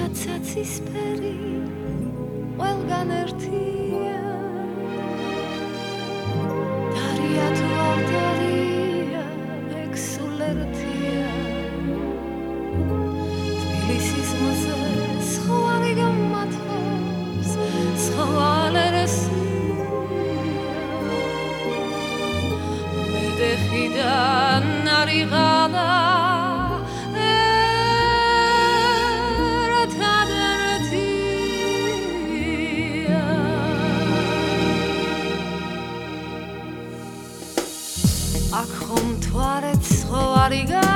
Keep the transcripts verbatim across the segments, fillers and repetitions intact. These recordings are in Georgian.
ცისფერი ყველგან ერთია დარია თუ არ დარია ეგ სულ ერთია თბილისის მზე სხვარი გამათობს სხვალერესია მედეხიდან არიღალა აქ ხომ თვარეთ სხვარი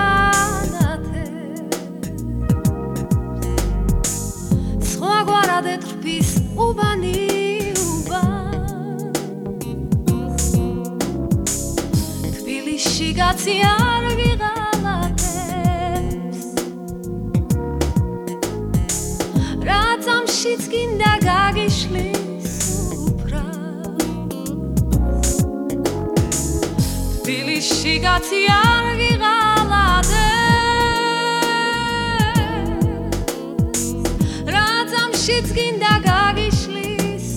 განათებს სხვაგვარად ეტრფის უბანი უბანს თბილისში კაცი არ ვიღალატებს რაც ამშიც გინდა გაგიშლის თბილისში კაცი არ ვიღალატებს რაც ამშიც გინდა გაგიშლის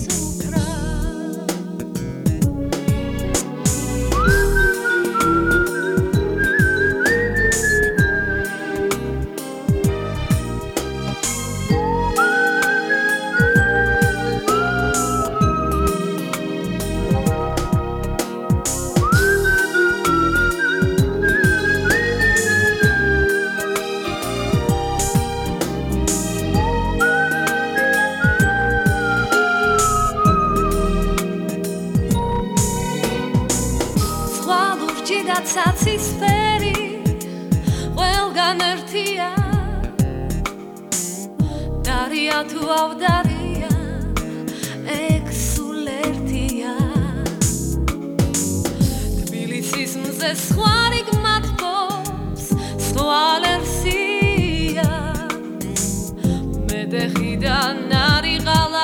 და ცაცისფერი ყველგან ერთია დარია თუ არ დარია ეგ სულ ერთია თბილისის მზე სხვარი გმათბობს სხვალერსია მედეხიდან არიღალა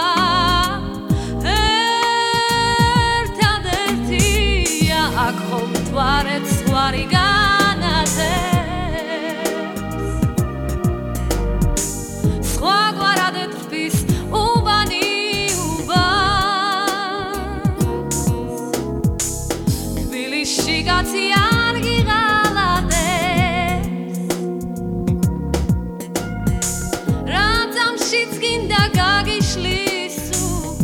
ერთადერთია აქ ხომ თვარეთ სხვარი განათებს სხვაგვარად ეტრფის უბანი უბანს თბილისში კაცი არ გიღალატებს რაც ამშიც გინდა გაგიშლის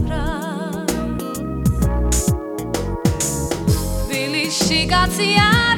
თბილისში კაცი არ